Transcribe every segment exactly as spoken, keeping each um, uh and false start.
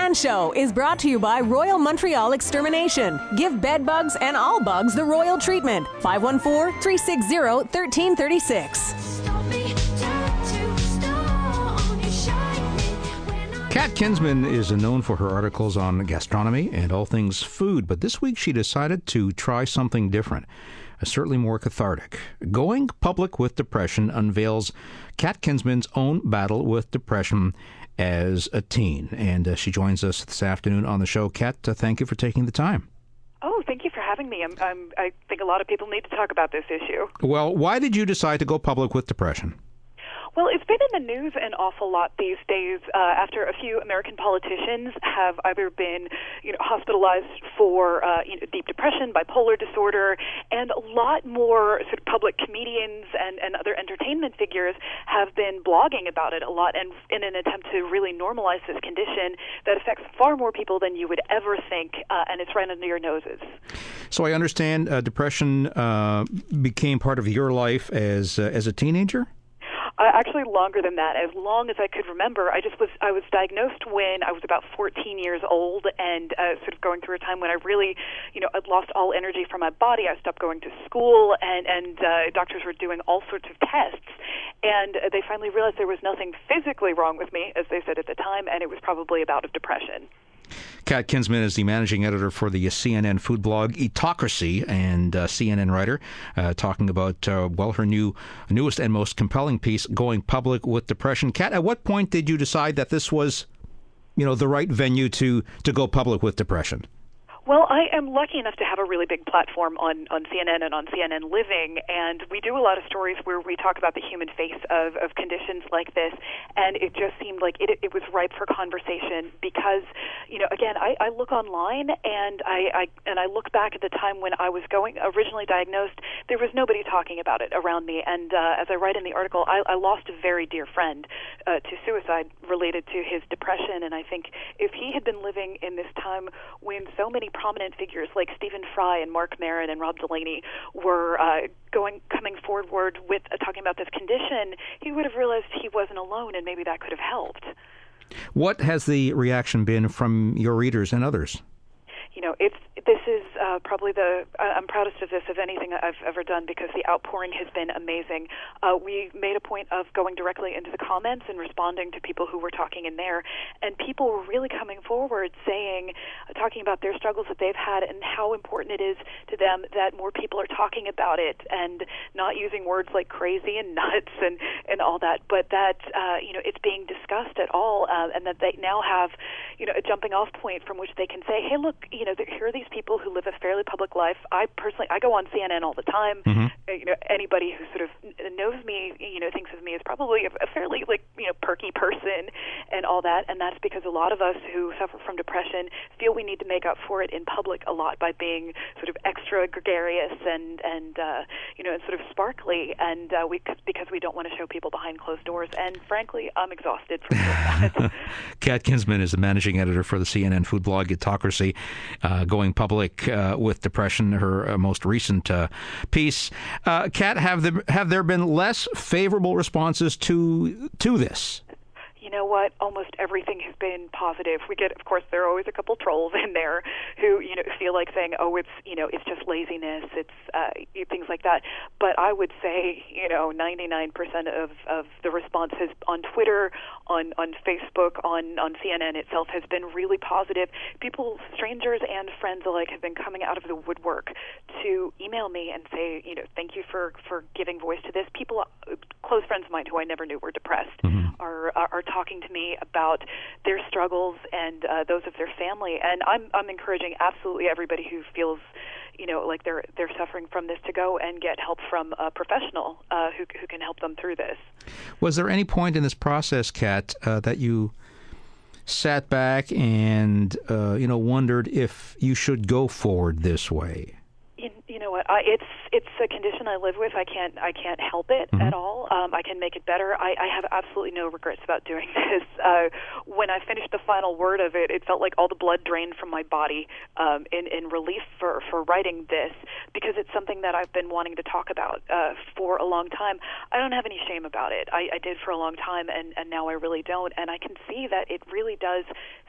Man Show is brought to you by Royal Montreal Extermination. Give bed bugs and all bugs the royal treatment. five one four, three six zero, one three three six. Kat Kinsman is known for her articles on gastronomy and all things food, but this week she decided to try something different, uh, certainly more cathartic. Going Public with Depression unveils Kat Kinsman's own battle with depression as a teen, and uh, she joins us this afternoon on the show. Kat, uh, thank you for taking the time. Oh, thank you for having me. I'm, I'm, I think a lot of people need to talk about this issue. Well, why did you decide to go public with depression? Well, it's been in the news an awful lot these days uh, after a few American politicians have either been, you know, hospitalized for uh, you know, deep depression, bipolar disorder, and a lot more sort of public comedians and, and other entertainment figures have been blogging about it a lot, and in an attempt to really normalize this condition that affects far more people than you would ever think, uh, and it's right under your noses. So I understand uh, depression uh, became part of your life as uh, as a teenager? Uh, actually, longer than that. As long as I could remember, I just was. I was diagnosed when I was about fourteen years old, and uh, sort of going through a time when I really, you know, I'd lost all energy from my body. I stopped going to school, and and uh, doctors were doing all sorts of tests, and they finally realized there was nothing physically wrong with me, as they said at the time, and it was probably a bout of depression. Kat Kinsman is the managing editor for the C N N food blog Eatocracy, and uh, C N N writer, uh, talking about, uh, well, her new newest and most compelling piece, Going Public with Depression. Kat, at what point did you decide that this was, you know, the right venue to, to go public with depression? Well, I am lucky enough to have a really big platform on, on C N N and on C N N Living, and we do a lot of stories where we talk about the human face of, of conditions like this, and it just seemed like it, it was ripe for conversation because, you know, again, I, I look online and I, I and I look back at the time when I was going originally diagnosed. There was nobody talking about it around me, and uh, as I write in the article, I, I lost a very dear friend uh, to suicide related to his depression, and I think if he had been living in this time when so many prominent figures like Stephen Fry and Mark Maron and Rob Delaney were uh, going coming forward with uh, talking about this condition, he would have realized he wasn't alone, and maybe that could have helped. What has the reaction been from your readers and others? You know, it's this is uh, probably the I'm proudest of this of anything I've ever done because the outpouring has been amazing. Uh, we made a point of going directly into the comments and responding to people who were talking in there, and people were really coming forward saying, uh, talking about their struggles that they've had and how important it is to them that more people are talking about it and not using words like crazy and nuts and, and all that, but that uh, you know it's being discussed at all, uh, and that they now have you know a jumping off point from which they can say, hey, look, you know, here are these people who live a fairly public life. I personally, I go on C N N all the time. Mm-hmm. Uh, you know, anybody who sort of knows me, you know, thinks of me as probably a, a fairly, like, you know, perky person and all that. And that's because a lot of us who suffer from depression feel we need to make up for it in public a lot by being sort of extra gregarious and, and uh, you know, and sort of sparkly. And uh, we, because we don't want to show people behind closed doors. And frankly, I'm exhausted from doing that. Kat Kinsman is the managing editor for the C N N food blog Eatocracy. Uh, going public uh, with depression, her uh, most recent uh, piece. Uh, Kat, have there, have there been less favorable responses to to this? You know what? Almost everything has been positive. We get, of course, there are always a couple trolls in there who, you know, feel like saying, "Oh, it's, you know, it's just laziness, it's uh, things like that." But I would say, you know, ninety-nine percent of, of the responses on Twitter, on on Facebook, on on C N N itself has been really positive. People, strangers and friends alike, have been coming out of the woodwork to email me and say, you know, thank you for, for giving voice to this. People, close friends of mine who I never knew were depressed, mm-hmm. are, are are talking to me about their struggles and uh, those of their family, and I'm I'm encouraging absolutely everybody who feels, you know, like they're they're suffering from this to go and get help from a professional uh, who who can help them through this. Was there any point in this process, Kat, uh, that you sat back and uh, you know wondered if you should go forward this way? You, you know what? I, it's it's a condition I live with. I can't I can't help it mm-hmm. at all. Um, I can make it better. I, I have absolutely no regrets about doing this. Uh, when I finished the final word of it, it felt like all the blood drained from my body um, in in relief for, for writing this, because it's something that I've been wanting to talk about uh, for a long time. I don't have any shame about it. I, I did for a long time, and, and now I really don't. And I can see that it really does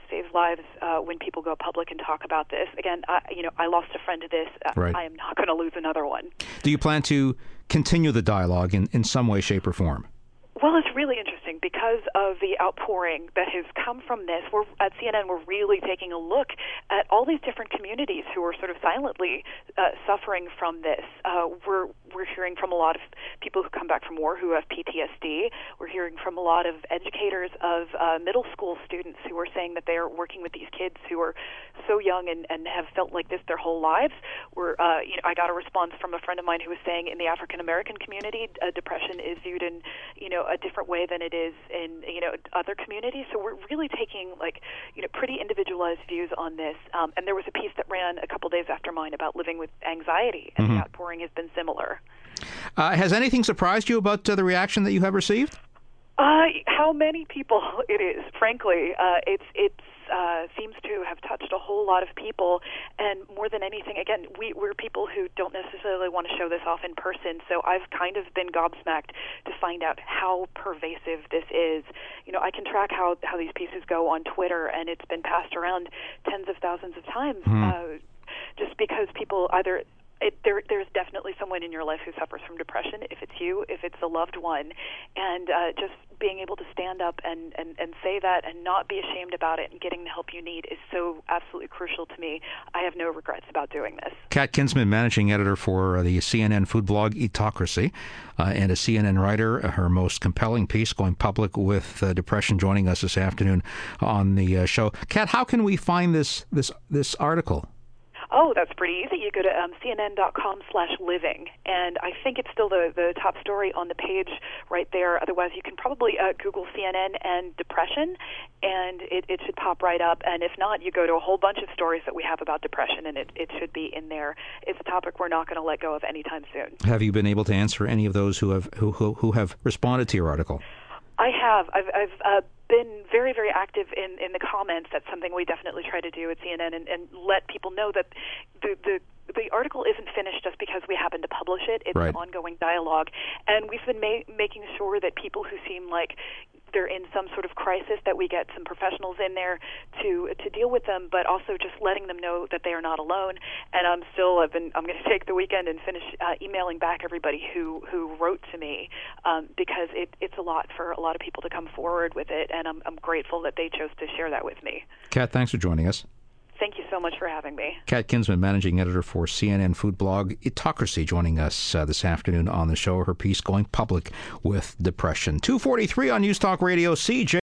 saves lives uh, when people go public and talk about this. Again, I, you know, I lost a friend to this. Uh, right. I am not going to lose another one. Do you plan to continue the dialogue in, in some way, shape, or form? Well, it's really interesting because of the outpouring that has come from this. We're at C N N. We're really taking a look at all these different communities who are sort of silently uh, suffering from this. Uh, we're we're hearing from a lot of people who come back from war who have P T S D. We're hearing from a lot of educators of uh, middle school students who are saying that they are working with these kids who are so young and, and have felt like this their whole lives. We're, uh, you know, I got a response from a friend of mine who was saying in the African American community, uh, depression is viewed in, you know, a different way than it is in, you know, other communities. So we're really taking, like, you know, pretty individualized views on this. Um, and there was a piece that ran a couple days after mine about living with anxiety, and mm-hmm. the outpouring has been similar. Uh, has anything surprised you about uh, the reaction that you have received? Uh, how many people it is, frankly. Uh, it's it's uh, seems to have touched a whole lot of people, and more than anything, again, we, we're people who don't necessarily want to show this off in person, so I've kind of been gobsmacked to find out how pervasive this is. You know, I can track how, how these pieces go on Twitter, and it's been passed around tens of thousands of times, hmm. uh, just because people either... It, there, there's definitely someone in your life who suffers from depression, if it's you, if it's a loved one, and uh, just being able to stand up and, and, and say that and not be ashamed about it and getting the help you need is so absolutely crucial to me. I have no regrets about doing this. Kat Kinsman, managing editor for the C N N food blog Eatocracy, uh, and a C N N writer. Her most compelling piece, going public with uh, depression, joining us this afternoon on the uh, show. Kat, how can we find this this this article? Oh, that's pretty easy. You go to um, C N N dot com slash living, and I think it's still the, the top story on the page right there. Otherwise, you can probably uh, Google C N N and depression, and it, it should pop right up. And if not, you go to a whole bunch of stories that we have about depression, and it, it should be in there. It's a topic we're not going to let go of anytime soon. Have you been able to answer any of those who have who who, who have responded to your article? I have. I've, I've uh, been very, very active in, in the comments. That's something we definitely try to do at C N N, and, and let people know that the, the the article isn't finished just because we happen to publish it. It's right. an ongoing dialogue, and we've been ma- making sure that people who seem like they're in some sort of crisis, that we get some professionals in there to to deal with them, but also just letting them know that they are not alone. And I'm still, I've been, I'm going to take the weekend and finish uh, emailing back everybody who, who wrote to me, um, because it, it's a lot for a lot of people to come forward with it, and I'm, I'm grateful that they chose to share that with me. Kat, thanks for joining us. Thank you so much for having me. Kat Kinsman, managing editor for C N N food blog Eatocracy, joining us uh, this afternoon on the show. Her piece, Going Public with Depression. two forty-three on News Talk Radio, C J.